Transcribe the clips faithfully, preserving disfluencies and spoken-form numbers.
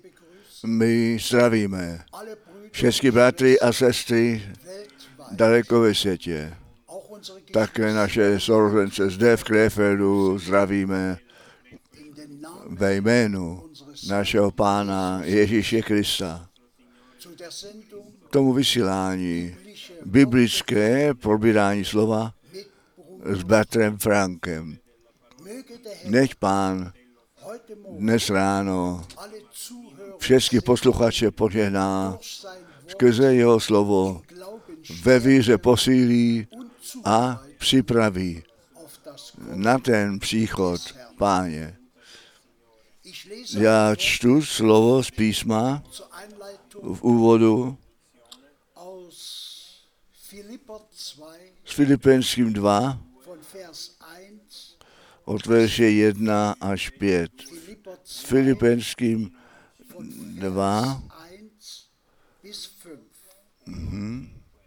My zdravíme všechny bratry a sestry daleko ve světě. Také naše sourozence zde v Krefeldu zdravíme ve jménu našeho Pána Ježíše Krista. K tomu vysílání biblické probírání slova s bratrem Frankem. Nech Pán dnes ráno všechny posluchače požehná skrze jeho slovo, ve víře posílí a připraví na ten příchod Páně. Já čtu slovo z písma v úvodu s Filipenským dva od verše jedna až pět. S Filipenským dva mhm.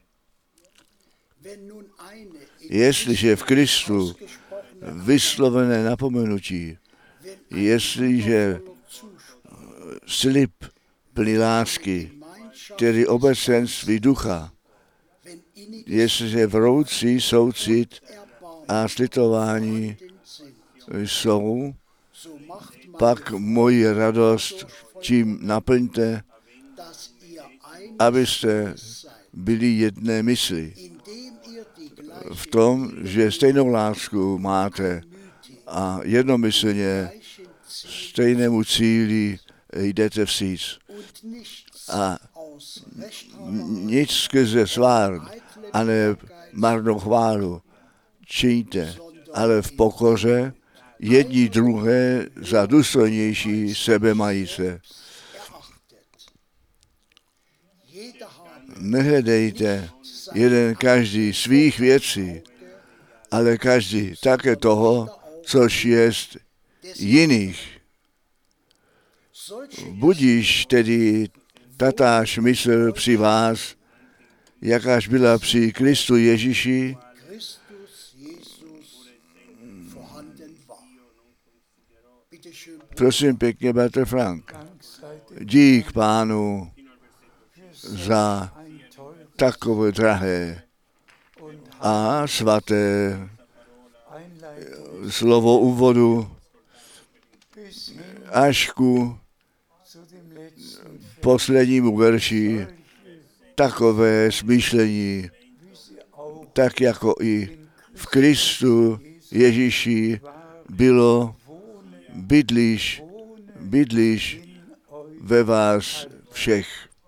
Jestliže v Kristu vyslovené napomenutí, jestliže slib plný lásky, tedy obecenství ducha, jestliže vroucí soucit a slitování jsou, pak moji radost tím naplňte, abyste byli jedné mysli. V tom, že stejnou lásku máte a jednomyslně stejnému cíli jdete vstříc. A nic skrze svár a ne marnou chválu čiňte, ale v pokoře jedni druhé za důstojnější sebe mají se. Nehledejte jeden každý svých věcí, ale každý také toho, což jest jiných. Budíš tedy tatáž mysl při vás, jakáž byla při Kristu Ježíši, prosím pěkně, bratr Frank. Dík Pánu za takové drahé a svaté slovo úvodu až ku poslednímu verši, takové smýšlení, tak jako i v Kristu Ježíši bylo, bydlíš, bydlíš ve vás všech.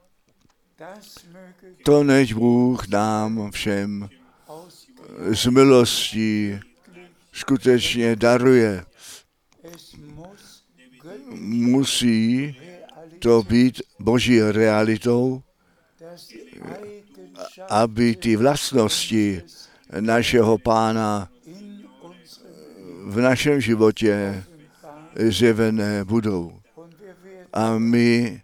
To než Bůh nám všem z milostí skutečně daruje. Musí to být Boží realitou, aby ty vlastnosti našeho Pána v našem životě zjevené budou. A my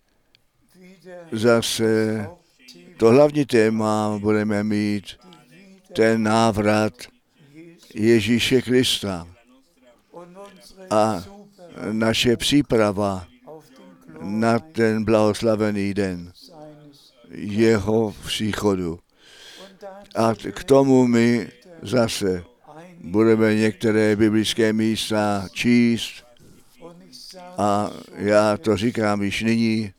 zase to hlavní téma budeme mít ten návrat Ježíše Krista a naše příprava na ten blahoslavený den jeho příchodu. A k tomu my zase budeme některé biblické místa číst a já to říkám již nyní,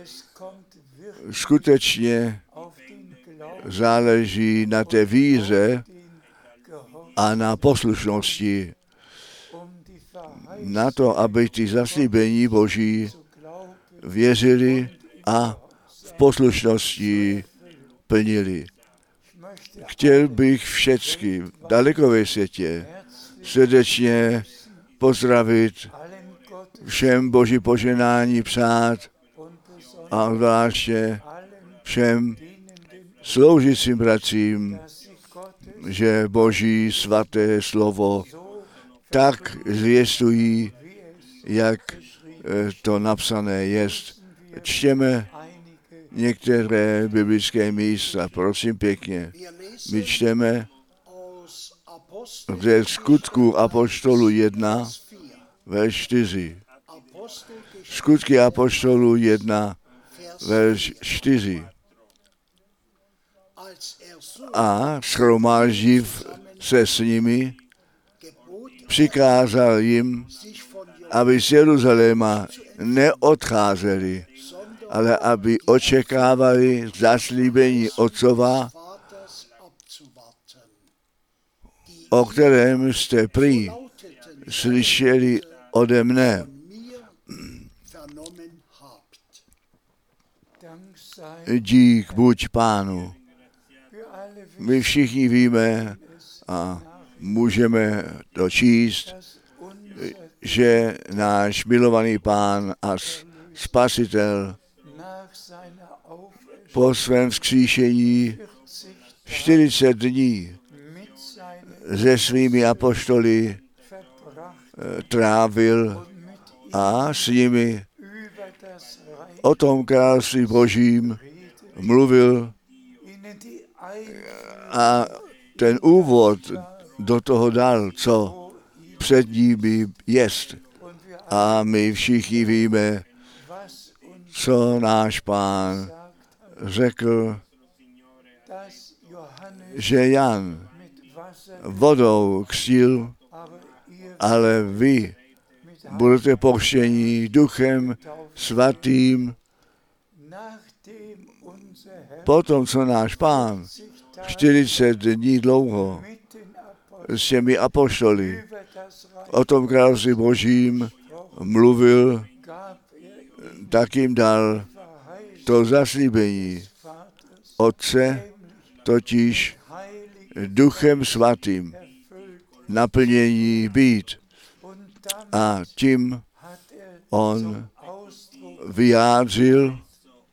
skutečně záleží na té víře a na poslušnosti, na to, aby ty zaslíbení Boží věřili a v poslušnosti plnili. Chtěl bych všechny daleko ve světě srdečně pozdravit, všem Boží požehnání přát a zvláště všem sloužícím bratřím, že Boží svaté slovo tak zvěstují, jak to napsané jest. Čtěme některé biblické místa, prosím pěkně. My čteme ze Skutků apoštolů jedna, verš čtyři. Skutky apoštolů jedna, verš čtyři. A shromáždiv se s nimi, přikázal jim, aby z Jeruzaléma neodcházeli, ale aby očekávali zaslíbení Otcova, o kterém jste prý slyšeli ode mne. Dík buď Pánu. My všichni víme a můžeme to číst, že náš milovaný Pán a Spasitel po svém vzkříšení čtyřicet dní se svými apoštoly trávil a s nimi o tom království Božím mluvil a ten úvod do toho dal, co před nimi jest. A my všichni víme, co náš Pán řekl, že Jan vodou křtil, ale vy budete pokřtěni Duchem Svatým. Potom, co náš Pán čtyřicet dní dlouho s těmi apoštoly o tom království Božím mluvil, tak jim dal to zaslíbení Otce, totiž Duchem Svatým naplnění být. A tím on vyjádřil,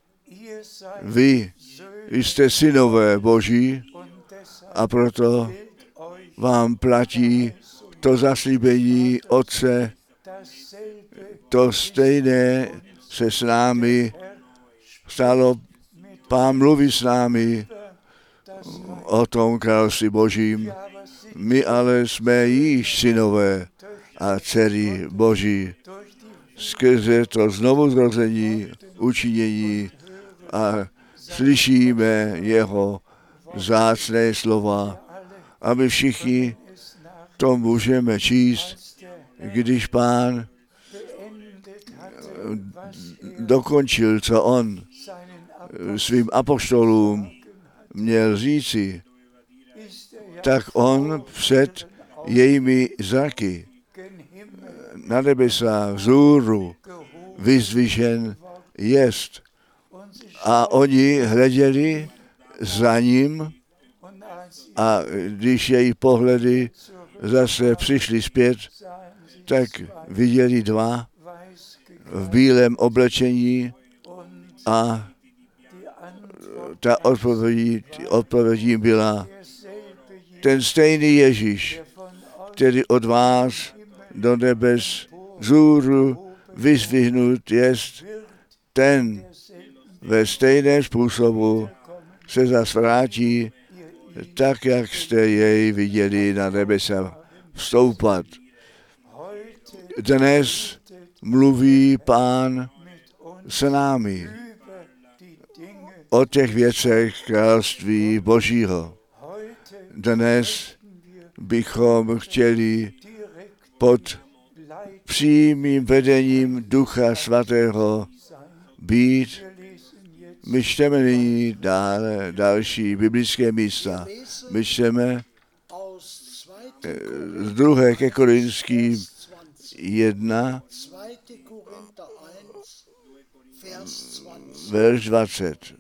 vy jste synové Boží a proto vám platí to zaslíbení Otce, to stejné se s námi stalo. Pán mluví s námi o tom království Božím. My ale jsme již synové a dcery Boží skrze to znovuzrození, učinění a slyšíme jeho vzácné slova. A my všichni to můžeme číst, když Pán dokončil, co on svým apoštolům měl říci, tak on před jejími zraky na nebesa vzhůru vyzdvižen jest. A oni hleděli za ním a když její pohledy zase přišly zpět, tak viděli dva v bílém oblečení a ta odpověď, odpovědí byla ten stejný Ježíš, který od vás do nebes vzhůru vyzdvihnut jest, ten ve stejném způsobu se zas vrátí, tak, jak jste jej viděli na nebesa vstoupat. Dnes mluví Pán s námi o těch věcech království Božího. Dnes bychom chtěli pod přímým vedením Ducha Svatého být. My čteme nyní dále další biblické místa. My čteme z druhé ke Korinským jedna, verš dvacet.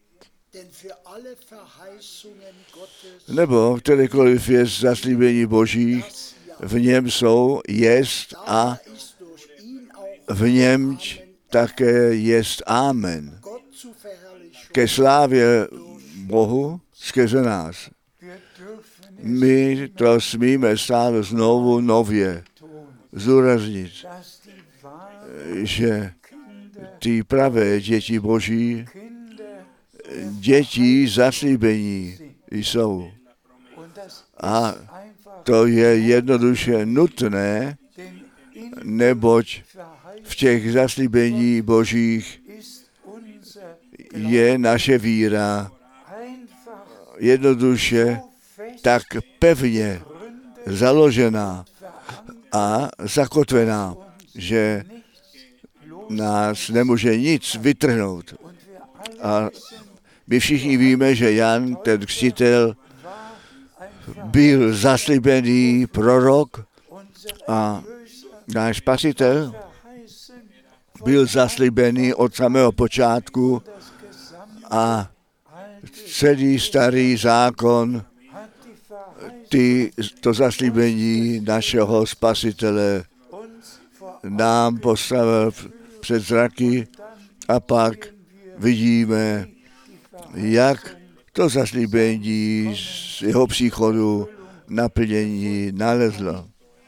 Nebo kterékoliv je zaslíbení Božích, v něm jsou, jest a v němž také jest amen. Ke slávě Bohu skrze nás. My to smíme stále znovu nově zúraznit, že ty pravé děti Boží, děti zaslíbení jsou. A to je jednoduše nutné, neboť v těch zaslíbení Božích je naše víra jednoduše tak pevně založená a zakotvená, že nás nemůže nic vytrhnout. A my všichni víme, že Jan, ten křtitel, byl zaslíbený prorok a náš Spasitel byl zaslíbený od samého počátku a celý starý zákon ty, to zaslíbení našeho Spasitele nám postavil před zraky a pak vidíme, jak to zaslíbení z jeho příchodu naplnění nalezlo.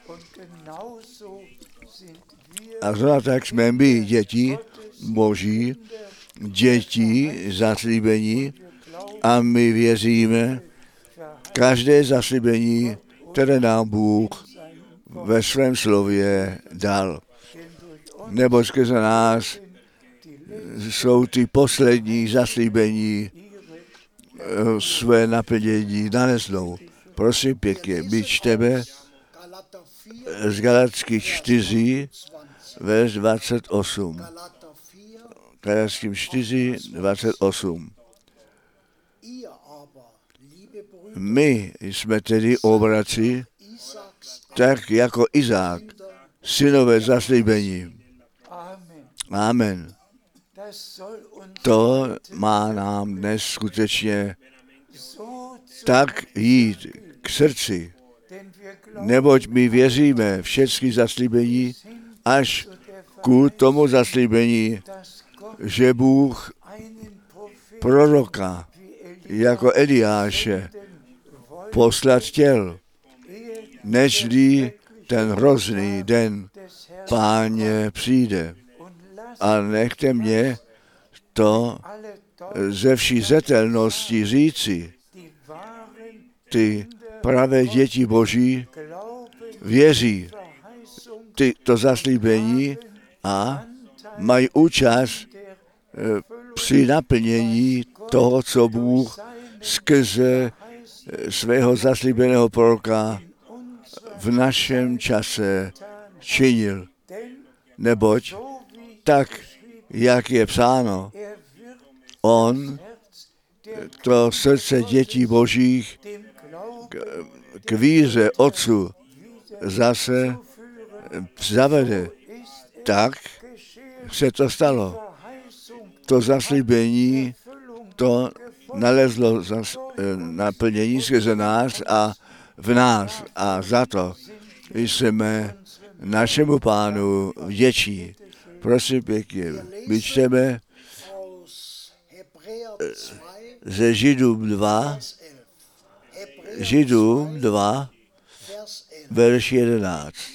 A zrovna tak jsme my, děti Boží, děti zaslíbení a my věříme každé zaslíbení, které nám Bůh ve svém slově dal. Nebo skrze nás jsou ty poslední zaslíbení své naplnění naleznou. Prosím pěkně, my čteme z Galatských čtyři, verš dvacet osm. Galatským čtyři, dvacet osm. My jsme tedy obraci, tak jako Izák, synové zaslíbení. Amen. To má nám dnes skutečně tak jít k srdci, neboť my věříme všechny zaslíbení až ku tomu zaslíbení, že Bůh proroka jako Eliáše poslat chtěl, nežli ten hrozný den Páně přijde. A nechte mě to ze vší zetelnosti říci. Ty pravé děti Boží věří ty, to zaslíbení a mají účast při naplnění toho, co Bůh skrze svého zaslíbeného proroka v našem čase činil. Neboť tak, jak je psáno, on to srdce dětí Božích k, k víře Otcu zase zavede. Tak se to stalo. To zaslíbení, to nalezlo zas, naplnění skrze nás a v nás. A za to jsme našemu Pánu vděční. Prosím pěkně, my čteme ze Židům dva, Židům dva, verš jedenáct.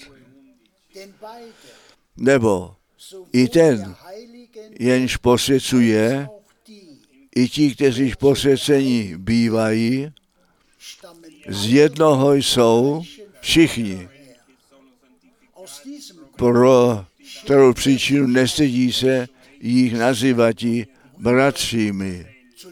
Nebo i ten, jenž posvěcuje, i ti, kteří posvěcení bývají, z jednoho jsou všichni. Pro kterou příčinu nestydí se jich nazývatí bratřími.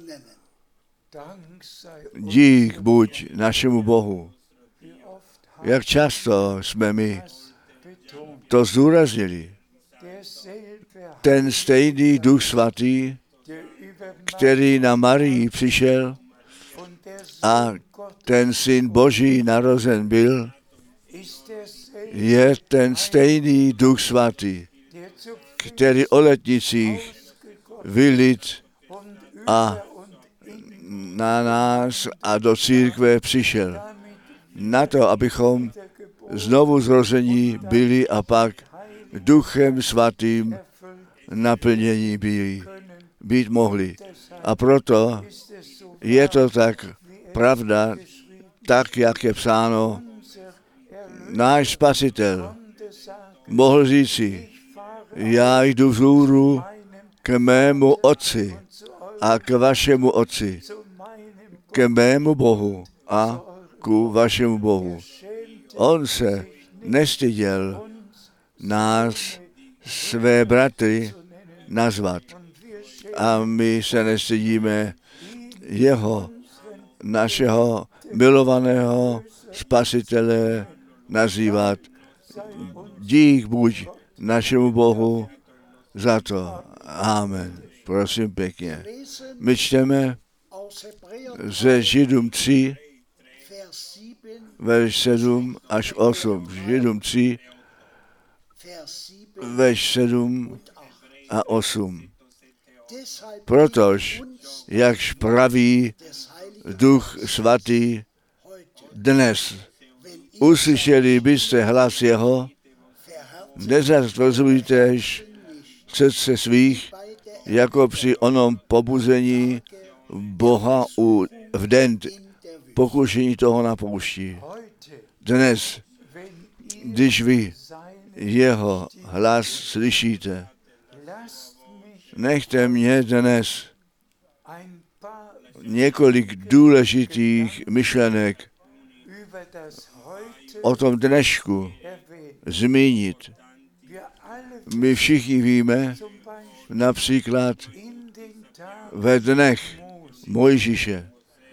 Dík buď našemu Bohu. Jak často jsme my to zdůraznili. Ten stejný Duch Svatý, který na Marii přišel a ten Syn Boží narozen byl, je ten stejný Duch Svatý, který o letnicích vylit a na nás a do církve přišel. Na to, abychom znovu zrození byli a pak Duchem Svatým naplnění byli, být mohli. A proto je to tak pravda, tak, jak je psáno, náš Spasitel mohl říci, já jdu vzhůru k mému Otci a k vašemu Otci, k mému Bohu a ku vašemu Bohu. On se nestyděl nás své bratry nazvat. A my se nestydíme jeho, našeho milovaného spasitele nazývat. Dík buď našemu Bohu za to. Amen. Prosím pěkně. My čteme ze Židům tři, verš sedm až osm. Židům tři, verš sedm a osm. Protož, jakž praví Duch Svatý, dnes uslyšeli byste hlas jeho, nezatvrzujtež srdce svých, jako při onom pobuzení Boha u, v den pokušení toho na poušti. Dnes, když vy jeho hlas slyšíte, nechte mě dnes několik důležitých myšlenek o tom dnešku zmínit. My všichni víme, například ve dnech Mojžíše,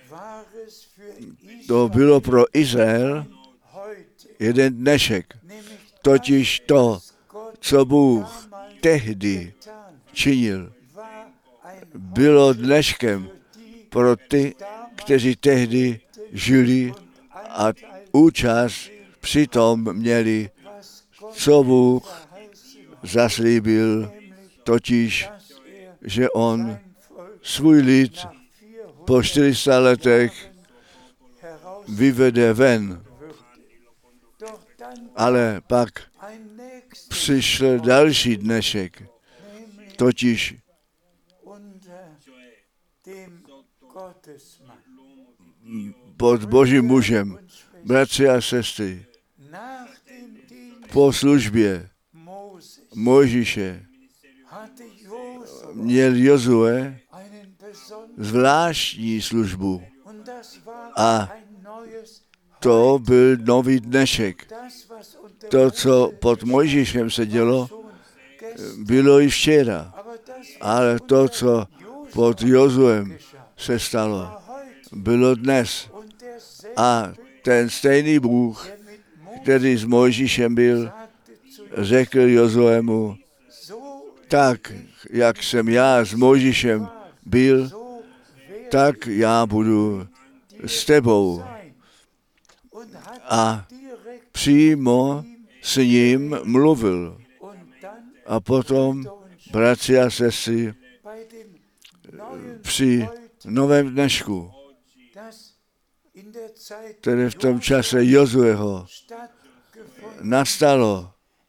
to bylo pro Izrael jeden dnešek, totiž to, co Bůh tehdy činil, bylo dneškem pro ty, kteří tehdy žili a účast přitom měli, co Bůh zaslíbil, totiž, že on svůj lid po čtyřista letech vyvede ven. Ale pak přišel další dnešek, totiž pod Božím mužem, bratři a sestry, po službě Mojžíše měl Jozue zvláštní službu a to byl nový dnešek. To, co pod Mojžíšem se dělo, bylo i včera, ale to, co pod Jozuem se stalo, bylo dnes. A ten stejný Bůh, který s Mojžíšem byl, řekl Jozuemu, tak, jak jsem já s Mojžíšem byl, tak já budu s tebou. A přímo s ním mluvil. A potom, bratři a sestry, při novém dnešku, které v tom čase Jozueho nastalo,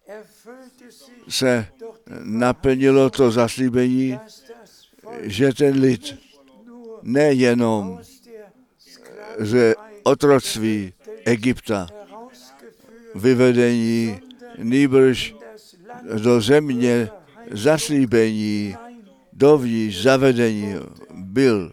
se naplnilo to zaslíbení, že ten lid nejenom ze otroctví Egypta vyvedení, nýbrž do země zaslíbení, dovnitř zavedení byl.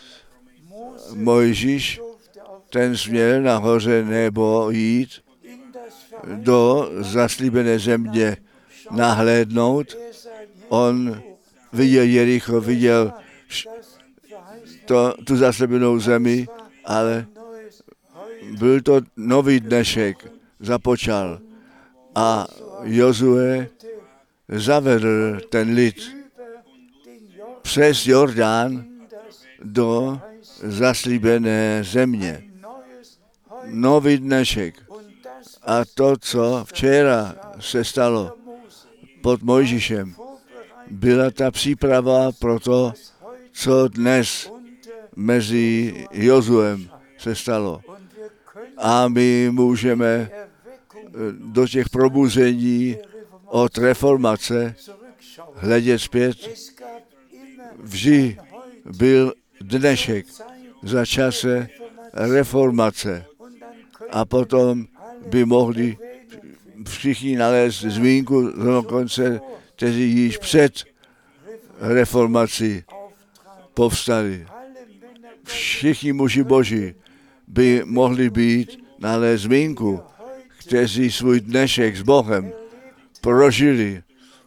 Mojžíš, ten směl nahoře nebo jít do zaslíbené země nahlédnout. On viděl Jericho, viděl to, tu zaslíbenou zemi, ale byl to nový dnešek, započal. A Jozue zavedl ten lid přes Jordán do zaslíbené země. Nový dnešek. A to, co včera se stalo pod Mojžíšem, byla ta příprava pro to, co dnes mezi Jozuem se stalo. A my můžeme do těch probuzení od reformace hledět zpět. Vždy byl dnešek za čase reformace. A potom by mohli všichni nalézt zmínku dokonce, kteří již před reformací povstali. Všichni muži boží by mohli být nalézt zmínku, kteří svůj dnešek s Bohem prožili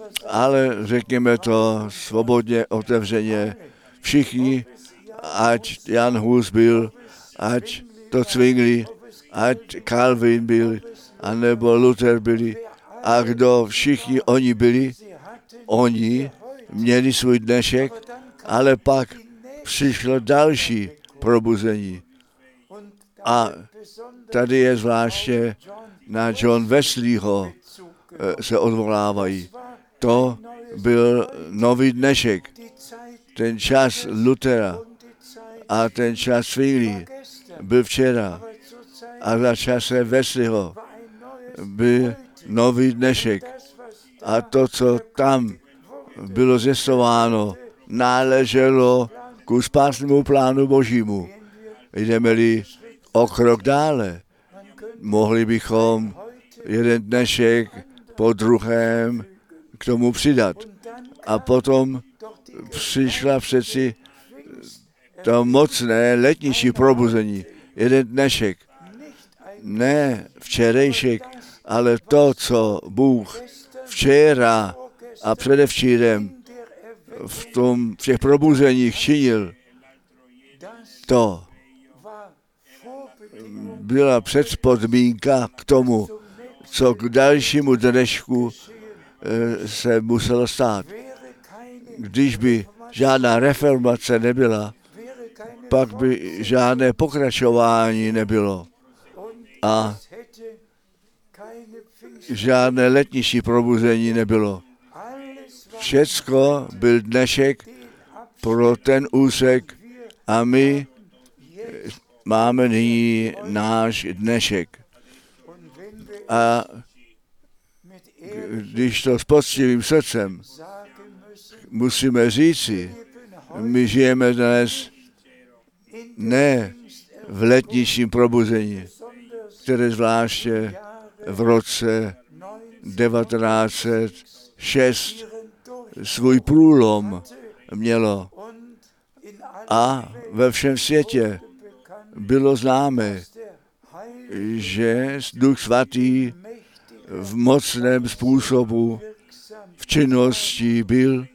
ale řekněme to svobodně, otevřeně. Všichni, ať Jan Hus byl, ať to Zwingli, ať Calvin byl, anebo Luther byli, a kdo všichni oni byli, oni měli svůj dnešek, ale pak přišlo další probuzení. A tady je zvláště na John Wesleyho se odvolávají. To byl nový dnešek. Ten čas Luthera a ten čas Zwingli byl včera. A za čase Wesleyho byl nový dnešek. A to, co tam bylo zjistováno, náleželo ku spásnému plánu Božímu. Jdeme-li o krok dále, mohli bychom jeden dnešek po druhém k tomu přidat. A potom přišla přeci to mocné letnější probuzení. Jeden dnešek, ne včerejšek, ale to, co Bůh včera a předevčírem v, tom, v těch probuzeních činil, to byla předpodmínka k tomu, co k dalšímu dnešku se muselo stát. Když by žádná reformace nebyla, pak by žádné pokračování nebylo. A žádné letnější probuzení nebylo. Všecko byl dnešek pro ten úsek a my máme nyní náš dnešek. A když to s poctivým srdcem musíme říci, my žijeme dnes ne v letnějším probuzení, které zvláště v roce devatenáct set šest svůj průlom mělo. A ve všem světě bylo známé, že Duch Svatý v mocném způsobu v činnosti byl.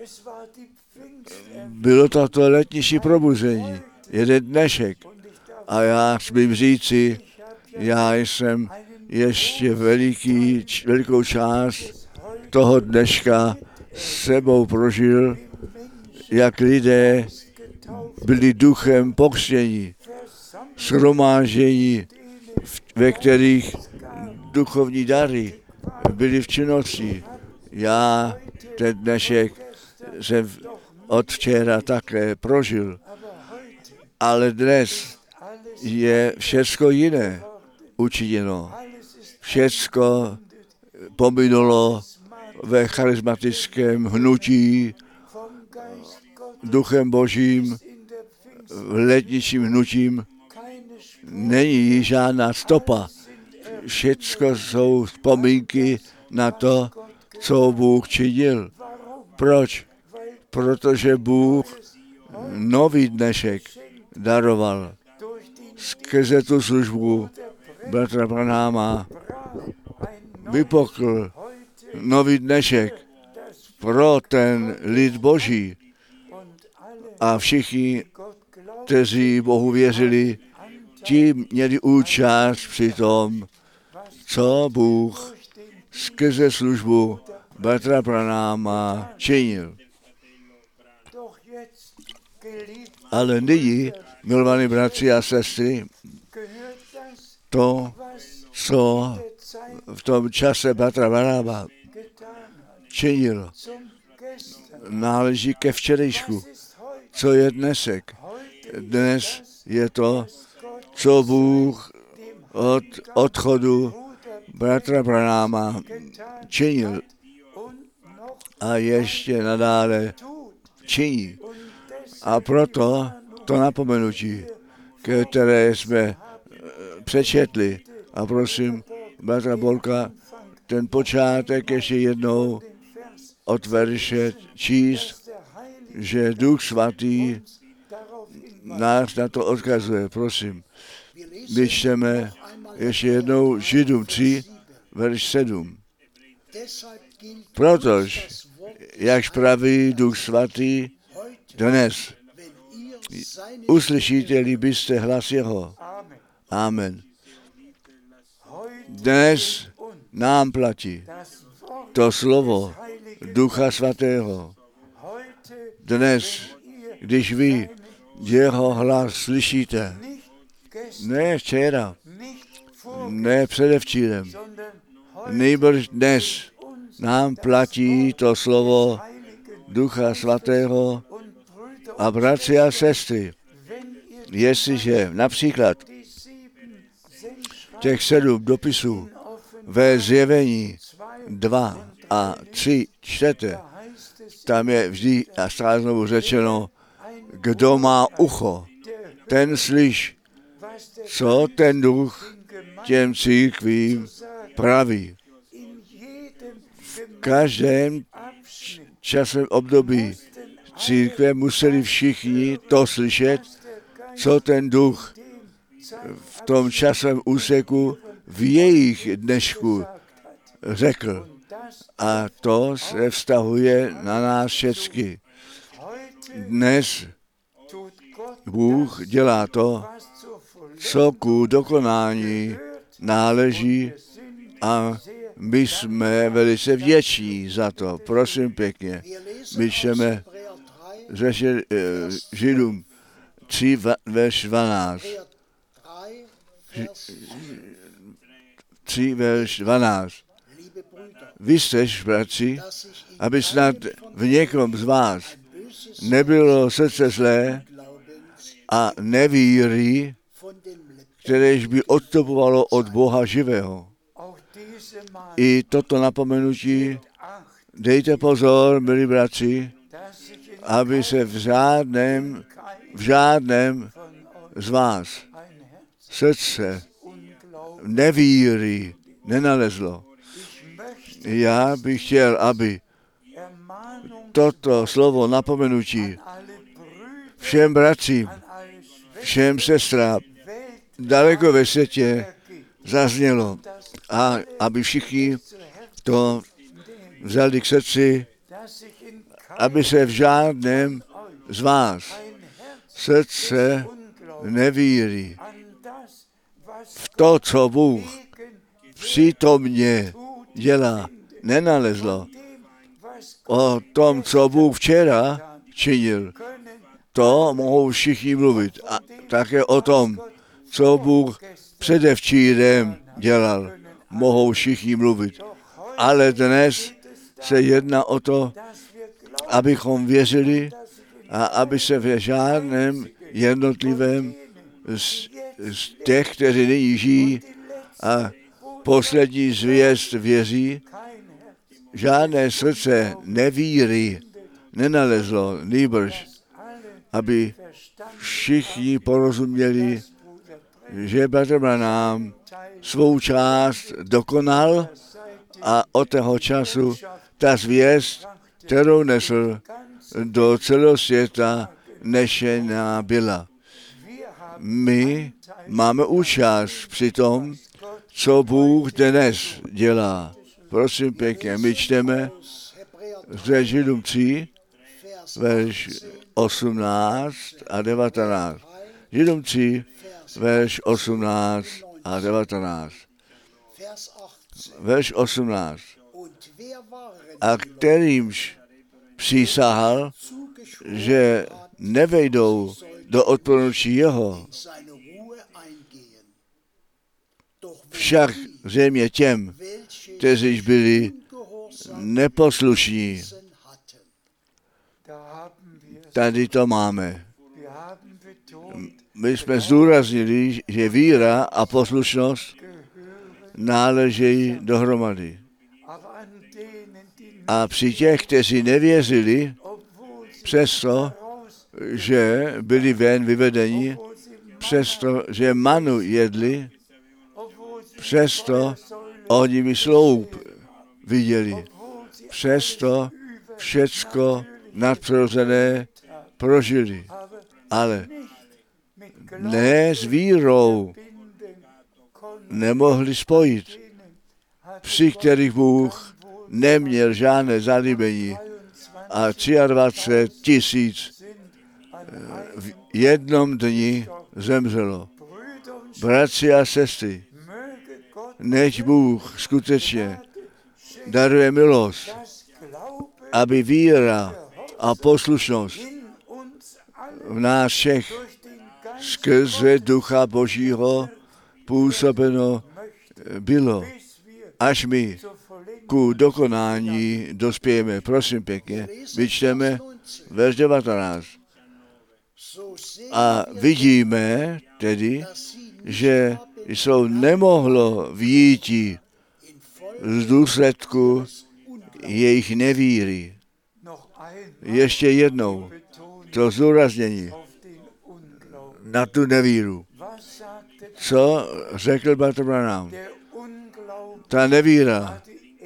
Bylo to to letnější probuzení, jeden dnešek. A já smím říci, já jsem ještě veliký, velikou část toho dneška s sebou prožil, jak lidé byli duchem pokřtění, shromáždění, ve kterých duchovní dary byly v činnosti. Já ten dnešek jsem od včera také prožil, ale dnes je všecko jiné učiněno. Všecko pominulo ve charismatickém hnutí duchem Božím, v letničím hnutím. Není žádná stopa. Všecko jsou vzpomínky na to, co Bůh činil. Proč? Protože Bůh nový dnešek daroval skrze tu službu bratra Branhama. Vypukl nový dnešek pro ten lid Boží. A všichni, kteří Bohu věřili, ti měli účast při tom, co Bůh skrze službu bratra Branhama činil. Ale nyní, milovaní bratři a sestry, to, co v tom čase bratra Branhama činil, náleží ke včerejšku. Co je dnesek? Dnes je to, co Bůh od odchodu bratra Branhama činil a ještě nadále činí. A proto to napomenutí, které jsme přečetli, a prosím bratra Borka, ten počátek ještě jednou od verše číst, že Duch Svatý nás na to odkazuje, prosím. My čteme ještě jednou Židům tři, verš sedm. Protož, jak praví Duch Svatý, dnes uslyšíte-li byste hlas jeho. Amen. Dnes nám platí to slovo Ducha Svatého. Dnes, když vy jeho hlas slyšíte, ne včera, ne předevčírem, nejbrž dnes nám platí to slovo Ducha Svatého. A bratři a sestry, jestliže například těch sedm dopisů ve Zjevení dva a tři čtete, tam je vždy a stále znovu řečeno, kdo má ucho, ten slyš, co ten Duch těm církvím praví. V každém časovém období církve museli všichni to slyšet, co ten Duch v tom časovém úseku v jejich dnešku řekl. A to se vztahuje na nás všechny. Dnes Bůh dělá to, co ku dokonání náleží, a my jsme velice vděční za to. Prosím pěkně, my čteme řeši, Židům tři, verš dvanáct. tři, verš dvanáct. Vy jstež, bratři, aby snad v někom z vás nebylo srdce zlé a nevíry, kteréž by odstupovalo od Boha živého. I toto napomenutí dejte pozor, milí bratři, aby se v žádném, v žádném z vás srdce nevíry nenalezlo. Já bych chtěl, aby toto slovo napomenutí všem bratřím, všem sestrám daleko ve světě zaznělo, a aby všichni to vzali k srdci, aby se v žádném z vás srdce nevíry v to, co Bůh přítomně dělá, nenalezlo. O tom, co Bůh včera činil, to mohou všichni mluvit. A také o tom, co Bůh předevčírem dělal, mohou všichni mluvit. Ale dnes se jedná o to, abychom věřili a aby se v žádném jednotlivém z, z těch, kteří nyní žijí a poslední zvěst věří, žádné srdce nevíry nenalezlo, nýbrž, aby všichni porozuměli, že bratr Branham svou část dokonal a od toho času ta zvěst, kterou nesl do celého světa, nešená byla. My máme účast při tom, co Bůh dnes dělá. Prosím pěkně, my čteme ze Židům tři, verš osmnáct a devatenáct. Židům tři, verš osmnáct a devatenáct. Verš osmnáct. A kterýmž přísahal, že nevejdou do odpovědnosti jeho, však zřejmě těm, kteří byli neposlušní. Tady to máme. My jsme zdůraznili, že víra a poslušnost náležejí dohromady. A při těch, kteří nevěřili, přesto, že byli ven vyvedeni, přesto, že manu jedli, přesto oni mi sloup viděli. Přesto všecko nadpřirozené prožili. Ale ne s vírou nemohli spojit, při kterých Bůh neměl žádné zalíbení a dvacet tři tisíc v jednom dni zemřelo. Bratři a sestry, nech Bůh skutečně daruje milost, aby víra a poslušnost v nás všech skrze Ducha Božího působeno bylo, až my ku dokonání dospějeme. Prosím pěkně, vyčteme verš devatenáct. A vidíme tedy, že jsou nemohlo výjití z důsledku jejich nevíry. Ještě jednou to zdůraznění na tu nevíru. Co řekl bratr Branham? Ta nevíra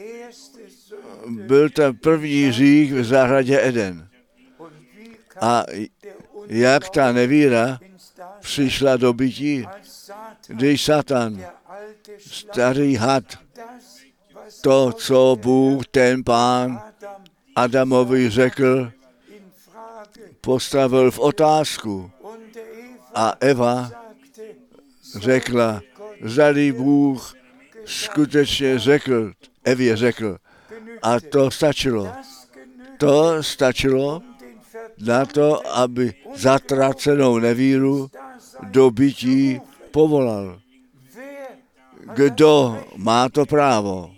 byl ten první hřích v zahradě Eden. A jak ta nevíra přišla do bytí, když Satan, starý had, to, co Bůh, ten Pán Adamovi řekl, postavil v otázku. A Eva řekla, zdali Bůh skutečně řekl, Evě řekl. A to stačilo. To stačilo na to, aby zatracenou nevíru do bytí povolal. Kdo má to právo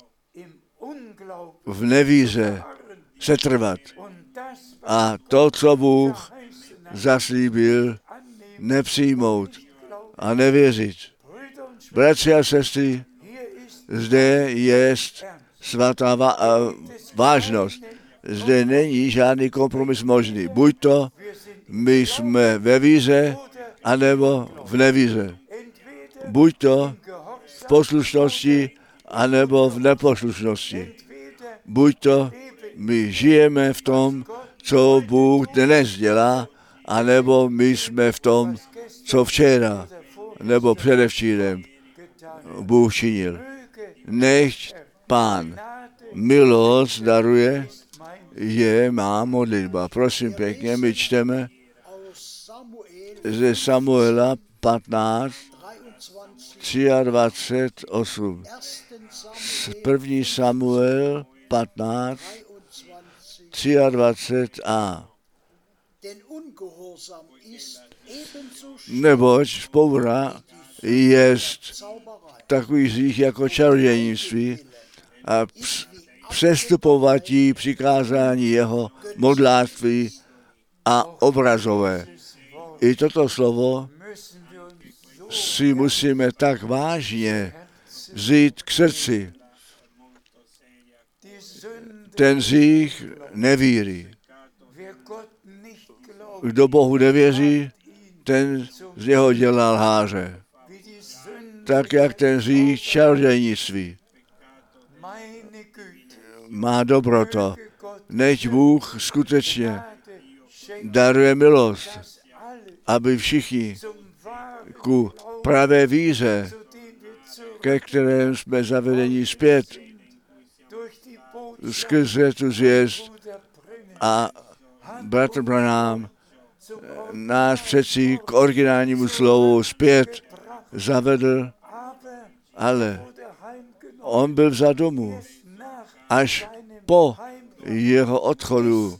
v nevíře setrvat a to, co Bůh zaslíbil, nepřijmout a nevěřit. Bratři a sestry, zde je svatá vážnost. Zde není žádný kompromis možný. Buď to my jsme ve víře, anebo v nevíře. Buď to v poslušnosti, anebo v neposlušnosti. Buď to my žijeme v tom, co Bůh dnes dělá, anebo my jsme v tom, co včera, nebo předevčírem Bůh činil. Nech Pán milost daruje, je má modlitba. Prosím pěkně, my čteme ze Samuela patnáct, dvacet tři, osm. První Samuel patnáct, dvacet tři a. Neboť vzpoura je takový hřích jako čarodějnictví a přestupovatí přikázání jeho modlářství a obrazové. I toto slovo si musíme tak vážně vzít k srdci. Ten hřích nevíry. Kdo Bohu nevěří, ten z něho dělá lháře. Tak jak ten hřích čarodějnictví. Má dobroto. Nech Bůh skutečně daruje milost, aby všichni ku pravé víře, ke kterém jsme zavedeni zpět, skrze tu zvěst a bratr Branham nás přeci k originálnímu slovu zpět zavedl, ale on byl vzat domů. Až po jeho odchodu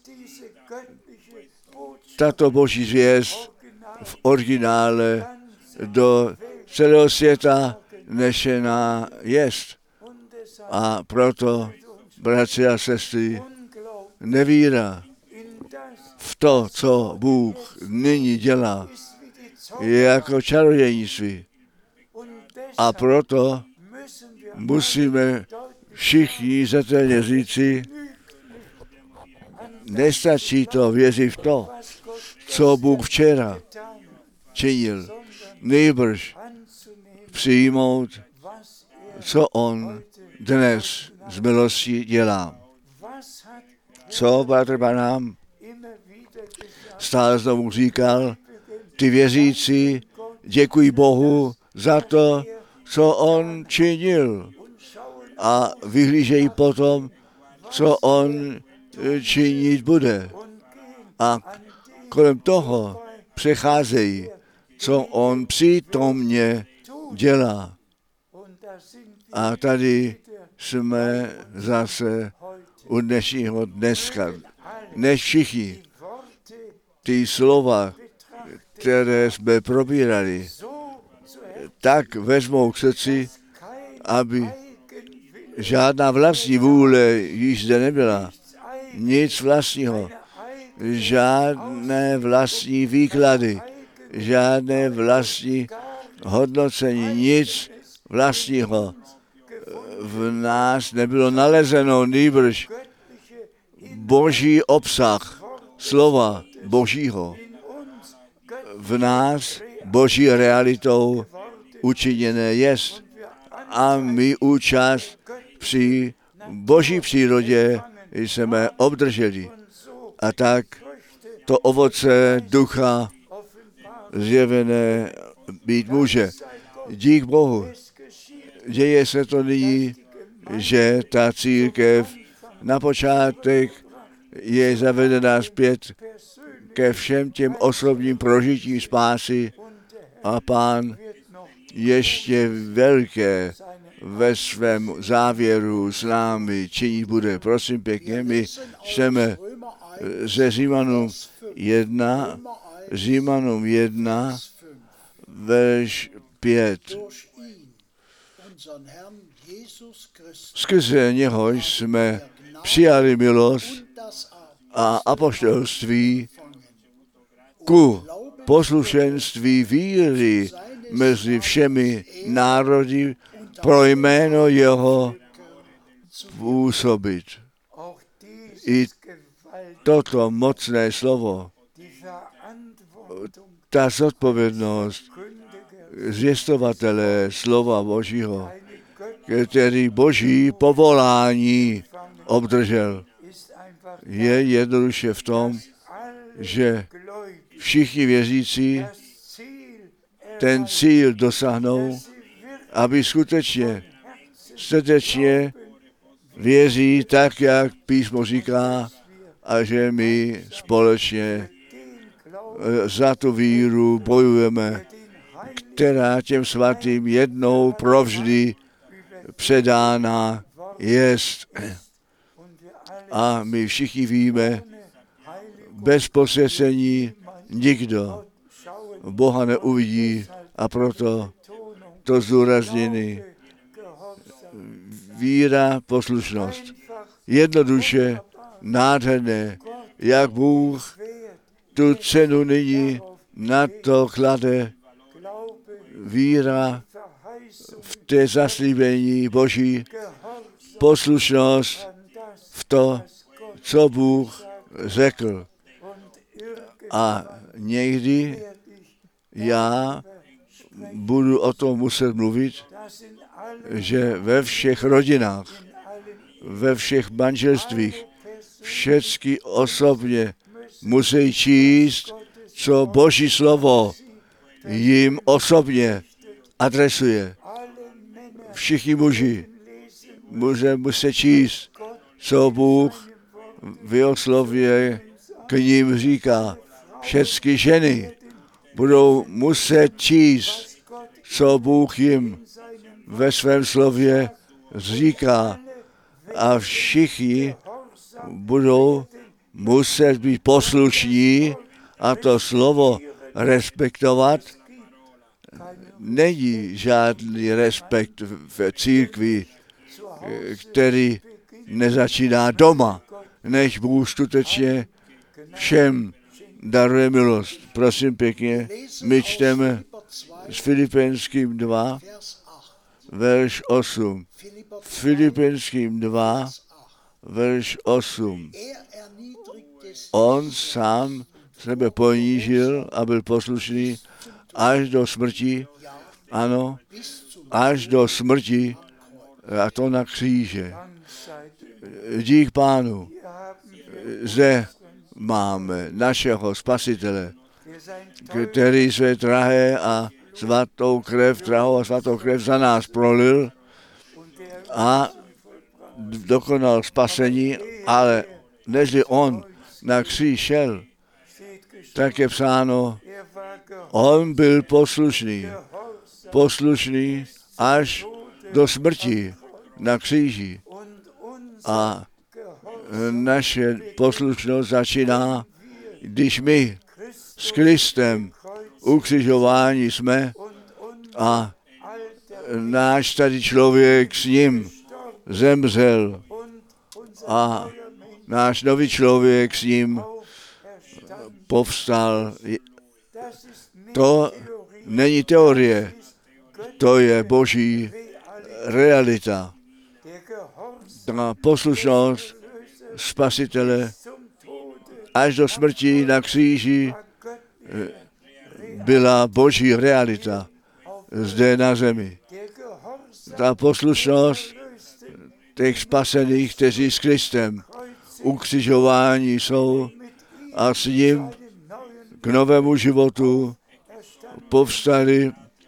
tato boží zvěst v originále do celého světa nešená jest. A proto, bratři a sestry, nevíra v to, co Bůh nyní dělá, je jako čarodějnictví. A proto musíme všichni zetelně říci, nestačí to věřit v to, co Bůh včera činil, nejbrž přijmout, co on dnes z milosti dělá. Co bratr Branham stále znovu říkal, ty věřící děkují Bohu za to, co on činil a vyhlížejí potom co on činit bude. A kolem toho přecházejí, co on přítomně dělá. A tady jsme zase u dnešního dneska. Než všichni ty slova, které jsme probírali, tak vezmou k srdci, aby žádná vlastní vůle již zde nebyla. Nic vlastního. Žádné vlastní výklady. Žádné vlastní hodnocení. Nic vlastního v nás nebylo nalezeno, nýbrž boží obsah slova božího v nás boží realitou učiněné jest. A my účast při boží přírodě jsme obdrželi. A tak to ovoce ducha zjevené být může. Dík Bohu. Děje se to nyní, že ta církev na počátek je zavedená zpět ke všem těm osobním prožitím spásy a Pán ještě velké ve svém závěru s námi činit bude. Prosím pěkně, my čteme ze Římanům jedna, Římanům jedna, verš pět. Skrze něhož jsme přijali milost a apoštolství ku poslušenství víry mezi všemi národy pro jméno jeho působit. I toto mocné slovo, ta zodpovědnost zvěstovatele slova Božího, který Boží povolání obdržel, je jednoduše v tom, že všichni věřící ten cíl dosáhnou, aby skutečně srdečně věří tak, jak písmo říká, a že my společně za tu víru bojujeme, která těm svatým jednou provždy předána jest. A my všichni víme, bez posvěcení nikdo Boha neuvidí, a proto to zdůraznění. Víra, poslušnost. Jednoduše, nádherné, jak Bůh tu cenu nyní na to klade. Víra v té zaslíbení Boží, poslušnost v to, co Bůh řekl. A někdy já budu o tom muset mluvit, že ve všech rodinách, ve všech manželstvích, všecky osobně musí číst, co Boží slovo jim osobně adresuje. Všichni muži může muset číst, co Bůh v jeho slově k ním říká. Všechny ženy budou muset číst, co Bůh jim ve svém slově říká. A všichni budou muset být poslušní a to slovo respektovat. Není žádný respekt v církvi, který nezačíná doma, než Bůh skutečně všem daruje milost. Prosím pěkně, my čteme s Filipenským dva, verš osm. Filipenským dva, verš osm. On sám sebe ponížil a byl poslušný až do smrti, ano, až do smrti, a to na kříže. Dík Pánu, zde máme našeho Spasitele, který své drahé a svatou krev, drahou a svatou krev za nás prolil a dokonal spasení, ale nežli on na kříž šel, tak je psáno, on byl poslušný, poslušný až do smrti na kříži. A naše poslušnost začíná, když my s Kristem ukřižování jsme a náš starý člověk s ním zemřel a náš nový člověk s ním povstal. To není teorie, to je boží realita. Ta poslušnost Spasitele až do smrti na kříži byla boží realita zde na zemi. Ta poslušnost těch spasených, kteří s Kristem ukřižování jsou a s ním k novému životu povstali,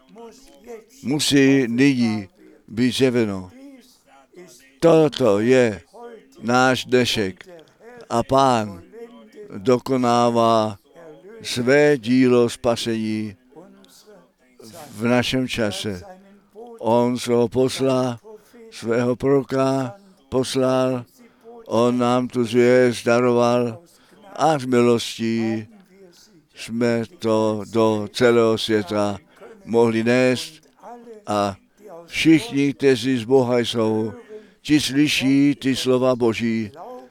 musí nyní být zjeveno. Toto je náš dnešek a Pán dokonává své dílo spasení v našem čase. On svého posla, svého proroka poslal, on nám tu zvěst daroval a z milostí jsme to do celého světa mohli nést a všichni, kteří z Boha jsou, ti slyší ty slova Boží,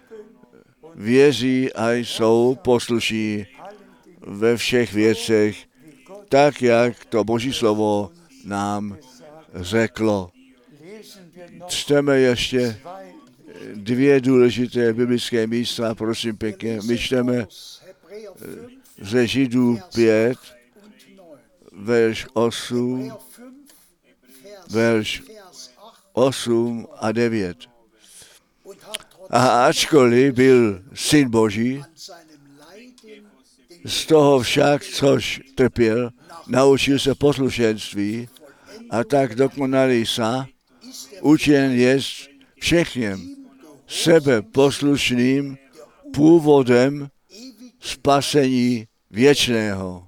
věří a jsou poslušní ve všech věcech, tak, jak to Boží slovo nám řeklo. Čteme ještě dvě důležité biblické místa, prosím pěkně. My čteme ze Židů pět, verš osm, verš osm a devět. A ačkoliv byl Syn Boží, z toho však, což trpěl, naučil se poslušenství a tak dokonalý sa, učen jest všechněm sebe poslušným původem spasení věčného.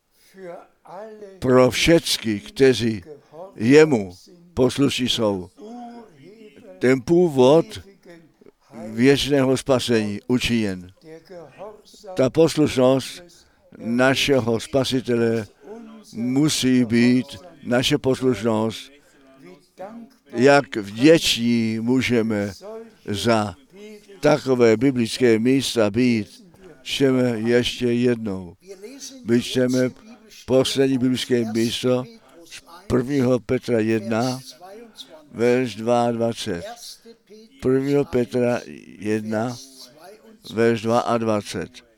Pro všechny, kteří jemu poslušní jsou. Ten původ věčného spasení učiněn. Ta poslušnost našeho Spasitele musí být naše poslušnost. Jak vděční můžeme za takové biblické místa být. Čteme ještě jednou. My čteme poslední biblické místo z prvního Petra jedna, verš dvacet dva. prvního Petra jedna, verš dvacet dva.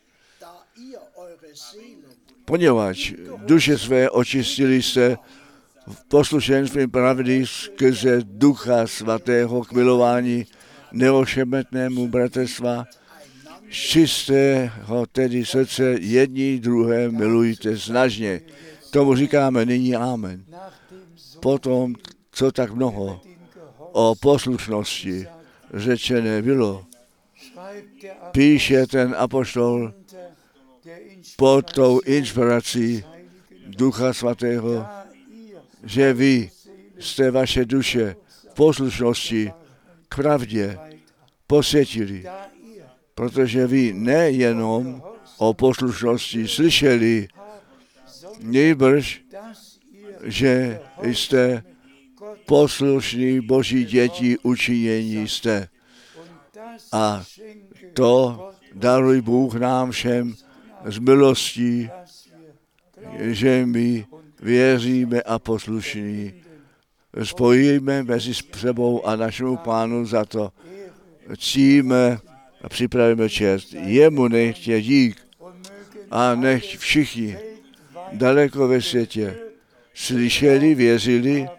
Poněvadž duše své očistili se v poslušenství pravdy skrze Ducha Svatého k milování neošemetnému bratrstva, z čistého tedy srdce jední druhé milujte snažně. Tomu říkáme nyní amen. Potom, co tak mnoho o poslušnosti řečené bylo, píše ten apoštol pod tou inspirací Ducha Svatého, že vy jste vaše duše v poslušnosti k pravdě posvětili, protože vy nejenom o poslušnosti slyšeli, nejbrž, že jste poslušní Boží děti učinění jste. A to daruj Bůh nám všem z milostí, že my věříme a poslušní. Spojíme mezi sebou a našemu Pánu za to. Ctíme a připravíme čest. Jemu nech je dík a nech všichni daleko ve světě slyšeli, věřili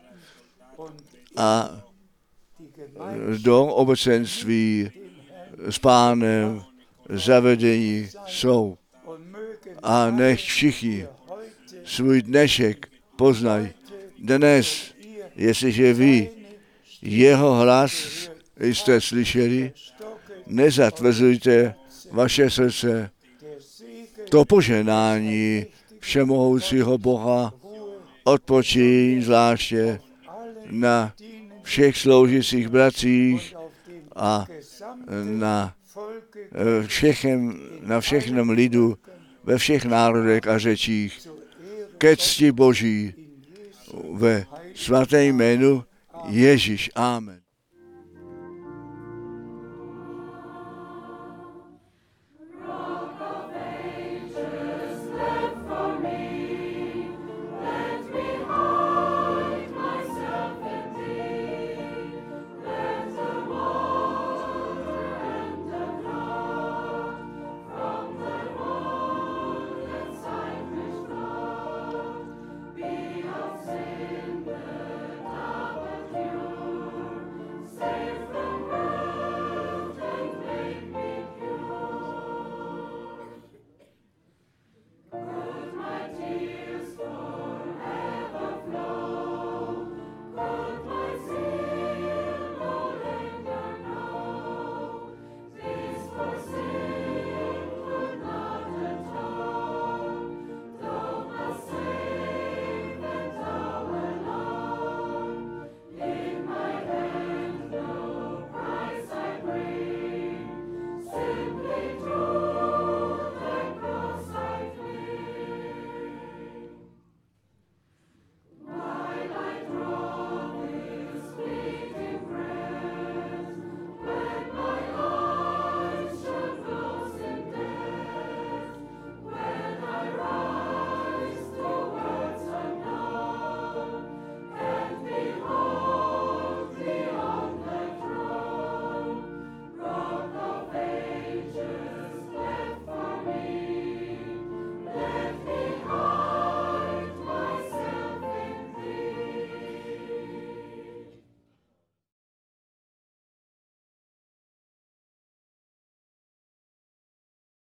a do obecenství s Pánem zavedení jsou. A nech všichni svůj dnešek poznají. Dnes, jestliže vy jeho hlas jste slyšeli, nezatvrzujte vaše srdce. To požehnání všemohoucího Boha odpočí zvláště na všech sloužících bratřích a na všechem, na všechnom lidu, ve všech národech a řečích, ke cti Boží ve svatém jménu Ježíš. Amen.